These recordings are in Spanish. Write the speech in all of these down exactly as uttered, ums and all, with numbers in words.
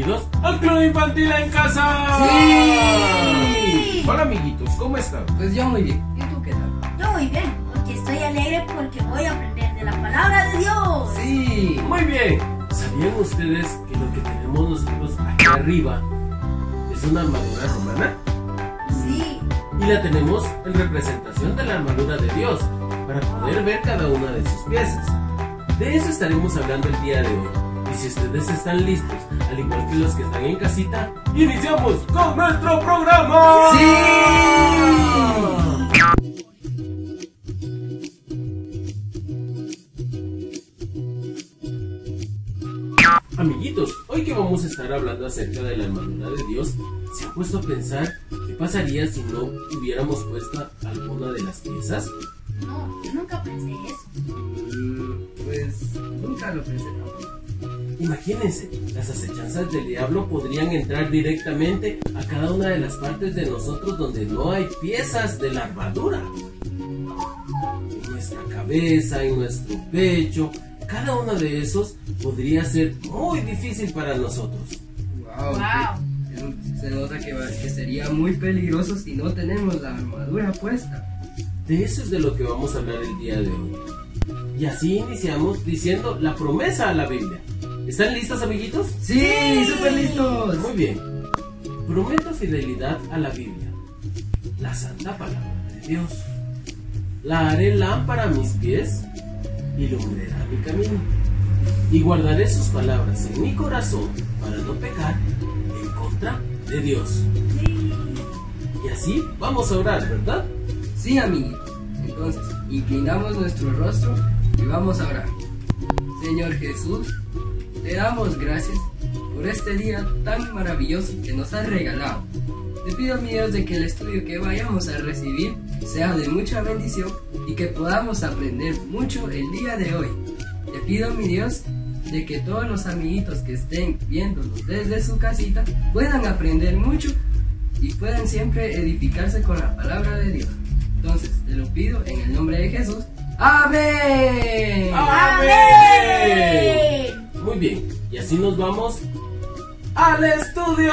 bienvenidos al Club Infantil en Casa. ¡Sí! Hola amiguitos, ¿cómo están? Pues yo muy bien. ¿Y tú qué tal? Yo muy bien, porque estoy alegre porque voy a aprender de la palabra de Dios. Sí. Muy bien. ¿Sabían ustedes que lo que tenemos nosotros aquí arriba es una armadura romana? Sí. Y la tenemos en representación de la armadura de Dios, para poder ver cada una de sus piezas. De eso estaremos hablando el día de hoy. Y si ustedes están listos, al igual que los que están en casita, ¡iniciamos con nuestro programa! ¡Sí! Amiguitos, hoy que vamos a estar hablando acerca de la armadura de Dios, ¿se han puesto a pensar qué pasaría si no hubiéramos puesto alguna de las piezas? No, yo nunca pensé eso. Mm, pues nunca lo pensé tampoco. Imagínense, las acechanzas del diablo podrían entrar directamente a cada una de las partes de nosotros donde no hay piezas de la armadura. En nuestra cabeza, en nuestro pecho, cada uno de esos podría ser muy difícil para nosotros. Wow. Wow. que- Se nota que, va- que sería muy peligroso si no tenemos la armadura puesta. De eso es de lo que vamos a hablar el día de hoy. Y así iniciamos diciendo la promesa a la Biblia. ¿Están listos, amiguitos? ¡Sí! ¡Súper listos! Muy bien. Prometo fidelidad a la Biblia, la santa palabra de Dios. La haré lámpara a mis pies y lumbrera mi camino. Y guardaré sus palabras en mi corazón para no pecar en contra de Dios. Sí. Y así vamos a orar, ¿verdad? Sí, amiguitos. Entonces, inclinamos nuestro rostro y vamos a orar. Señor Jesús, te damos gracias por este día tan maravilloso que nos has regalado. Te pido, mi Dios, de que el estudio que vayamos a recibir sea de mucha bendición y que podamos aprender mucho el día de hoy. Te pido, mi Dios, de que todos los amiguitos que estén viéndonos desde su casita puedan aprender mucho y puedan siempre edificarse con la palabra de Dios. Entonces, te lo pido en el nombre de Jesús. ¡Amén! ¡Amén! Muy bien, y así nos vamos al estudio.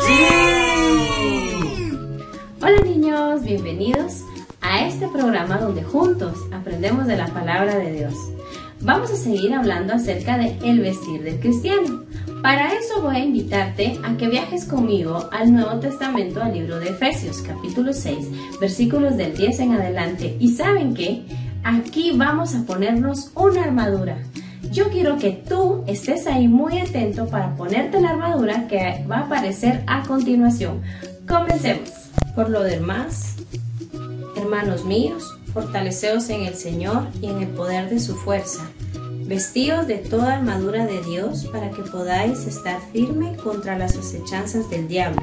¡Sí! Hola niños, bienvenidos a este programa donde juntos aprendemos de la palabra de Dios. Vamos a seguir hablando acerca de el vestir del cristiano. Para eso voy a invitarte a que viajes conmigo al Nuevo Testamento, al libro de Efesios, capítulo seis, versículos del diez en adelante. ¿Y saben qué? Aquí vamos a ponernos una armadura. Yo quiero que tú estés ahí muy atento para ponerte la armadura que va a aparecer a continuación. Comencemos. Por lo demás, hermanos míos, fortaleceos en el Señor y en el poder de su fuerza. Vestíos de toda armadura de Dios para que podáis estar firme contra las acechanzas del diablo.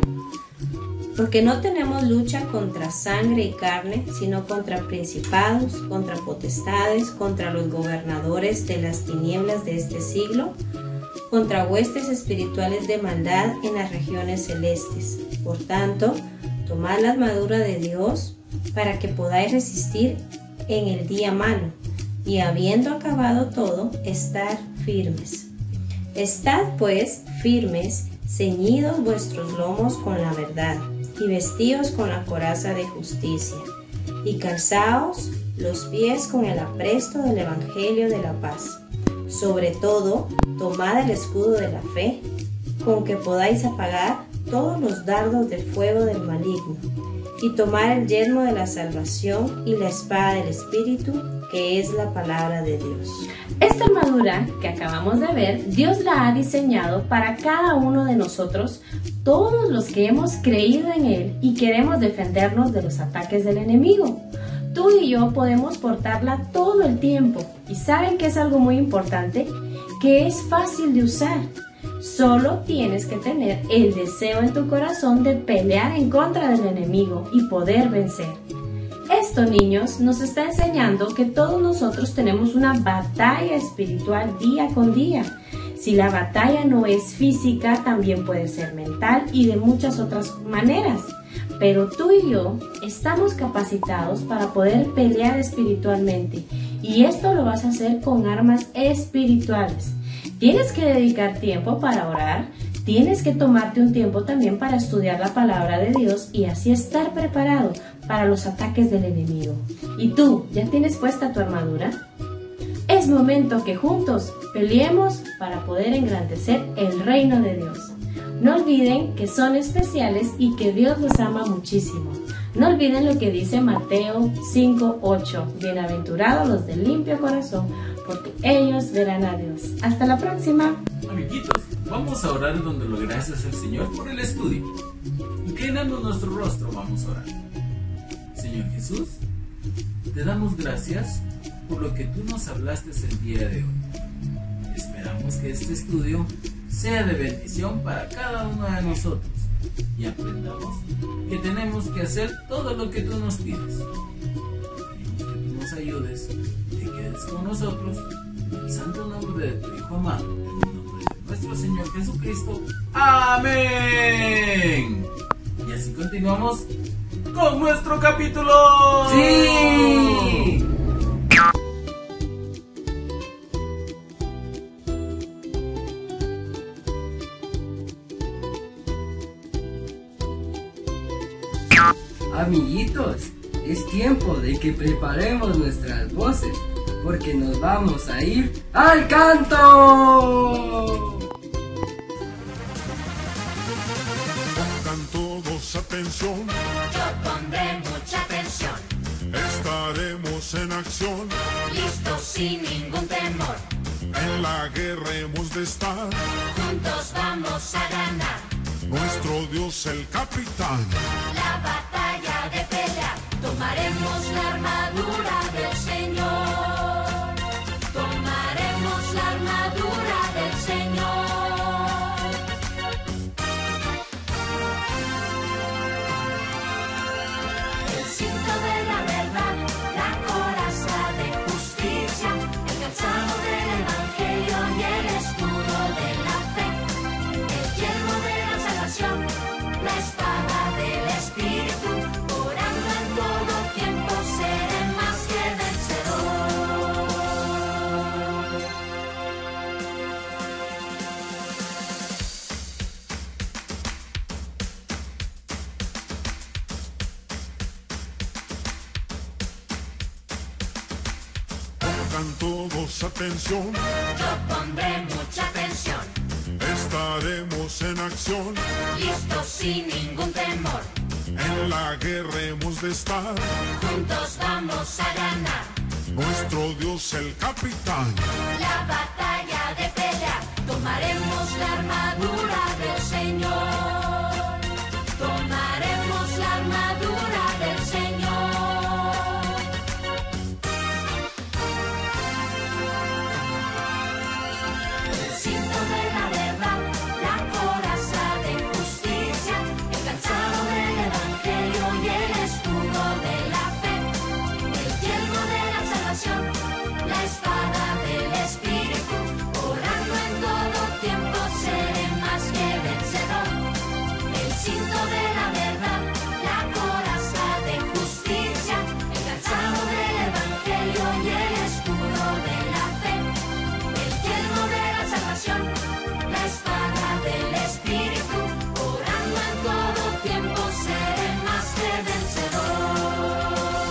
Porque no tenemos lucha contra sangre y carne, sino contra principados, contra potestades, contra los gobernadores de las tinieblas de este siglo, contra huestes espirituales de maldad en las regiones celestes. Por tanto, tomad la armadura de Dios para que podáis resistir en el día malo, y habiendo acabado todo, estar firmes. Estad pues firmes, ceñidos vuestros lomos con la verdad, y vestíos con la coraza de justicia, y calzaos los pies con el apresto del evangelio de la paz. Sobre todo, tomad el escudo de la fe, con que podáis apagar todos los dardos del fuego del maligno, y tomar el yelmo de la salvación y la espada del Espíritu, que es la palabra de Dios. Esta armadura que acabamos de ver, Dios la ha diseñado para cada uno de nosotros, todos los que hemos creído en Él y queremos defendernos de los ataques del enemigo. Tú y yo podemos portarla todo el tiempo. ¿Y saben que es algo muy importante? Que es fácil de usar. Solo tienes que tener el deseo en tu corazón de pelear en contra del enemigo y poder vencer. Esto, niños, nos está enseñando que todos nosotros tenemos una batalla espiritual día con día. Si la batalla no es física, también puede ser mental y de muchas otras maneras. Pero tú y yo estamos capacitados para poder pelear espiritualmente, y esto lo vas a hacer con armas espirituales. Tienes que dedicar tiempo para orar, Tienes que tomarte un tiempo también para estudiar la palabra de Dios y así estar preparado para los ataques del enemigo. ¿Y tú, ya tienes puesta tu armadura? Es momento que juntos peleemos para poder engrandecer el reino de Dios. No olviden que son especiales y que Dios los ama muchísimo. No olviden lo que dice Mateo cinco ocho. Bienaventurados los de limpio corazón, porque ellos verán a Dios. Hasta la próxima. Amiguitos, vamos a orar dándole gracias al Señor por el estudio. Inclinando nuestro rostro, vamos a orar. Señor Jesús, te damos gracias por lo que tú nos hablaste el día de hoy. Esperamos que este estudio sea de bendición para cada uno de nosotros y aprendamos que tenemos que hacer todo lo que tú nos pides. Pedimos que tú nos ayudes, te quedes con nosotros, en el santo nombre de tu Hijo amado, en el nombre de nuestro Señor Jesucristo. ¡Amén! Y así continuamos con nuestro capítulo. ¡Sí! Amiguitos, es tiempo de que preparemos nuestras voces, porque nos vamos a ir al canto. Pongan todos atención, Yo pondré mucha atención, estaremos en acción, listos sin ningún temor, en la guerra hemos de estar, juntos vamos a ganar, nuestro Dios el capitán. la batalla de pelear, tomaremos la armadura del Señor, tomaremos la armadura del Señor. El cinto de la verdad, la coraza de justicia, el calzado del evangelio y el escudo de la fe, el yelmo de la salvación, la espada del Espíritu, orando en todo tiempo seré más que vencedor. Pongan todos atención, Yo pondré mucha atención, estaremos en acción, listos sin ningún temor, en la guerra hemos de estar, juntos vamos a ganar, nuestro Dios el capitán. la batalla de pelear, tomaremos la armadura del Señor, tomaremos la armadura del Señor. El cinto de la verdad, la coraza de justicia, el calzado del evangelio y el escudo de la fe, el yelmo de la salvación, la espada del Espíritu, orando en todo tiempo seré más que vencedor. El cinto de la verdad, la coraza de justicia, el calzado del evangelio y el escudo de la fe, el yelmo de la salvación, la espada del Espíritu, orando en todo tiempo seré más que vencedor.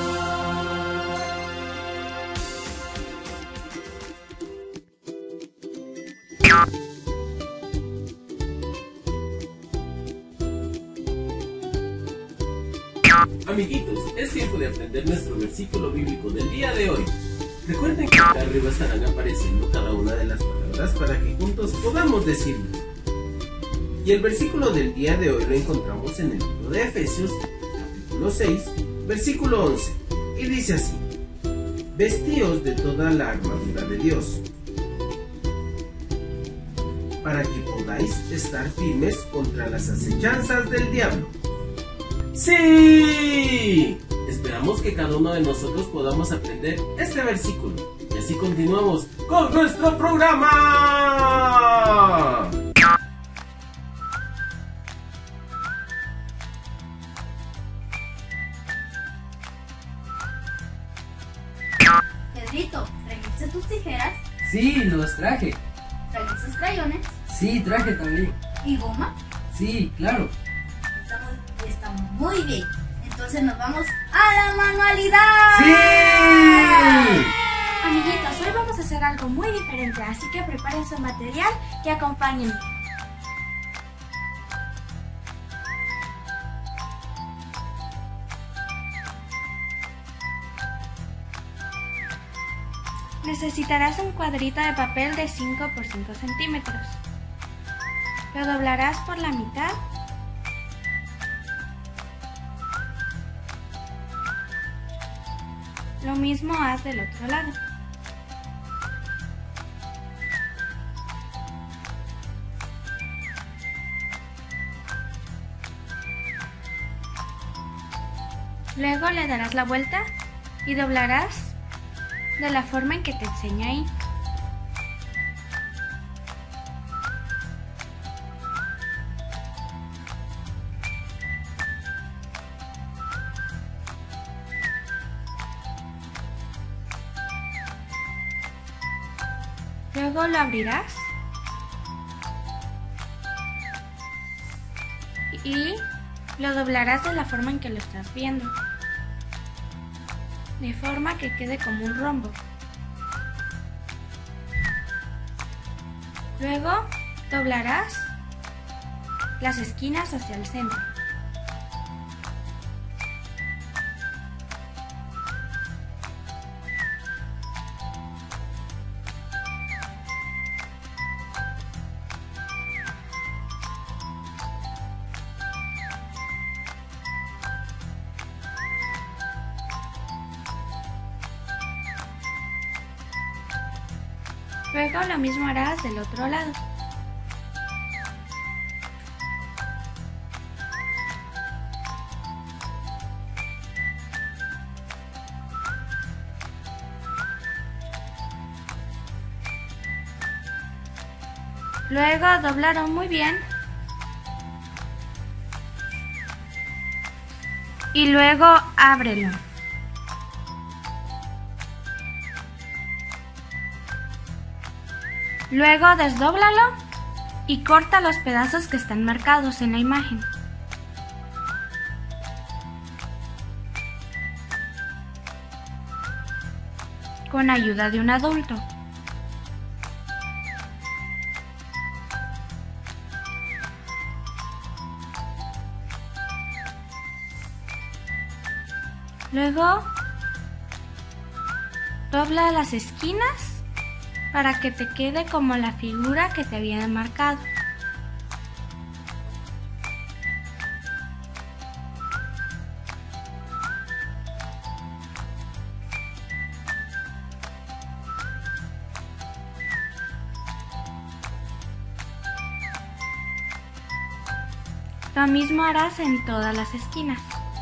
Amiguitos, es tiempo de aprender nuestro versículo bíblico del día de hoy. Recuerden que acá arriba estarán apareciendo cada una de las palabras para que juntos podamos decirlas. Y el versículo del día de hoy lo encontramos en el libro de Efesios, capítulo seis, versículo once, y dice así: vestíos de toda la armadura de Dios, para que podáis estar firmes contra las acechanzas del diablo. ¡Sí! Esperamos que cada uno de nosotros podamos aprender este versículo. Y así continuamos con nuestro programa. Pedrito, ¿trajiste tus tijeras? Sí, los traje. ¿Trajiste crayones? Sí, traje también. ¿Y goma? Sí, claro. Estamos, estamos muy bien. Entonces nos vamos a la manualidad. ¡Sí! Amiguitos, hoy vamos a hacer algo muy diferente, así que preparen su material y acompáñenme. Necesitarás un cuadrito de papel de cinco por cinco centímetros. Lo doblarás por la mitad Lo mismo haz del otro lado. Luego le darás la vuelta y doblarás de la forma en que te enseño ahí. Luego lo abrirás y lo doblarás de la forma en que lo estás viendo, de forma que quede como un rombo. Luego doblarás las esquinas hacia el centro. Luego lo mismo harás del otro lado. Luego doblarlo muy bien. Y luego ábrelo. Luego desdóblalo y corta los pedazos que están marcados en la imagen. Con ayuda de un adulto. Luego dobla las esquinas para que te quede como la figura que te habían marcado. Lo mismo harás en todas las esquinas.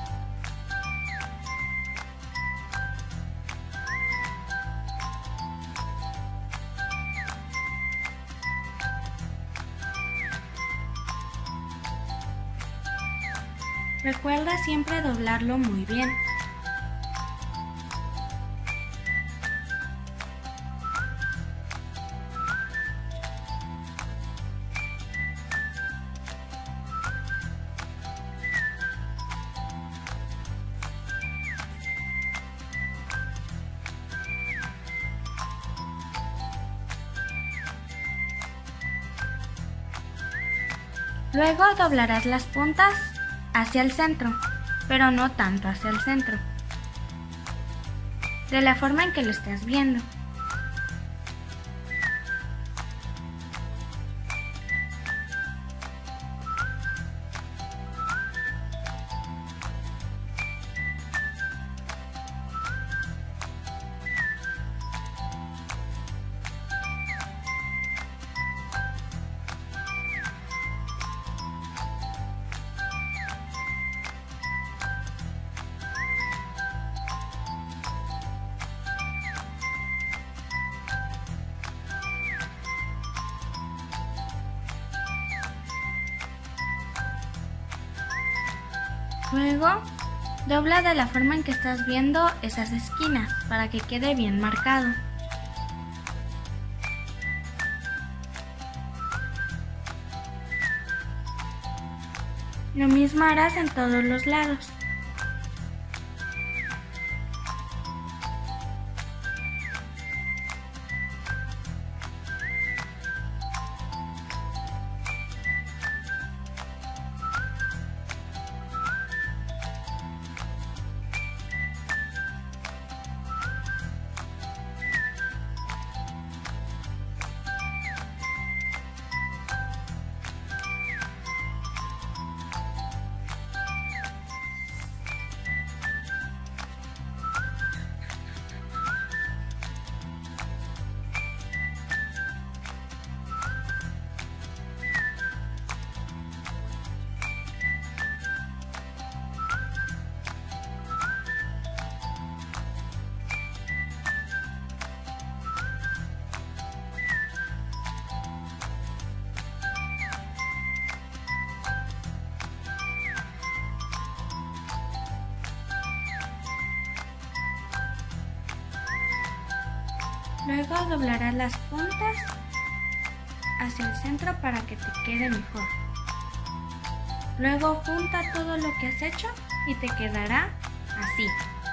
Recuerda siempre doblarlo muy bien. Luego doblarás las puntas hacia el centro, pero no tanto hacia el centro, de la forma en que lo estás viendo. Luego, dobla de la forma en que estás viendo esas esquinas para que quede bien marcado. Lo mismo harás en todos los lados. Luego doblarás las puntas hacia el centro para que te quede mejor. Luego junta todo lo que has hecho y te quedará así.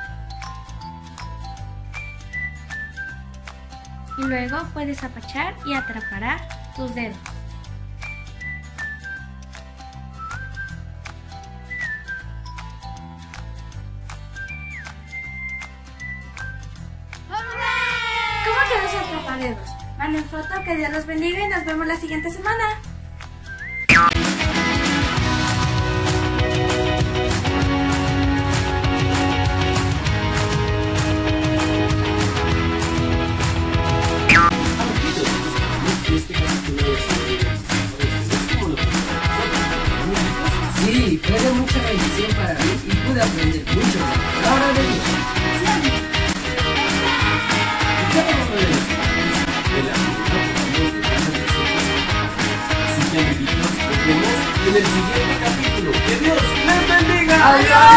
Y luego puedes apachar y atraparás tus dedos. Atrapadedos. Manden foto, que Dios los bendiga y nos vemos la siguiente semana. Sí, fue de mucha bendición para mí y pude aprender mucho de la palabra de Dios. Así que amiguitos, nos vemos en el siguiente capítulo. ¡Que Dios les bendiga! ¡Adiós!